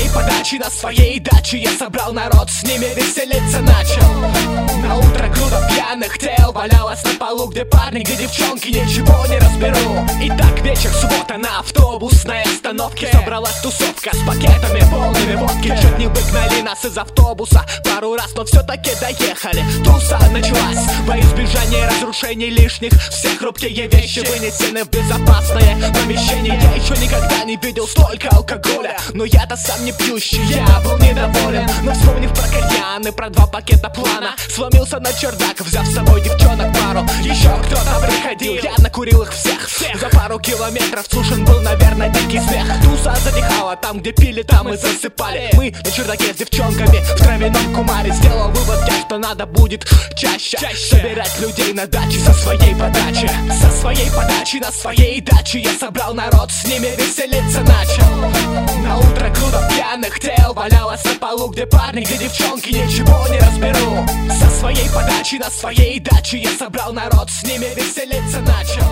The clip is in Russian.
подачи, на своей даче я собрал народ, с ними веселиться начал. На утро груда пьяных тел валялась на полу, где парни, где девчонки, ничего не разберу. Итак, вечер, суббота, на автобусной остановке собралась тусовка с пакетами полными водки. Чуть не выгнали нас из автобуса пару раз, но все-таки доехали. Туса началась во избежание разрушений лишних. Все хрупкие вещи вынесены в безопасное помещение. Я еще никогда не видел столько алкоголя, но я-то сам не пьющий, я был недоволен. Но вспомнив про кальян и про 2 пакета плана, сломился на чердак, взяв с собой девчонок пару. Еще кто-то приходил, я накурил их всех. За пару километров слушен был, наверное, дикий смех. Туса затихала, там где пили, там и засыпали. Мы на чердаке с девчонками в травяном кумаре. Сделал вывод я, что надо будет чаще собирать людей на даче со своей подачи. Со своей подачи, на своей даче я собрал народ, с ними веселиться начал. На утро груда пьяных тел валялась на полу, где парни, где девчонки, ничего не разберу. Со своей подачи, на своей даче я собрал народ, с ними веселиться начал.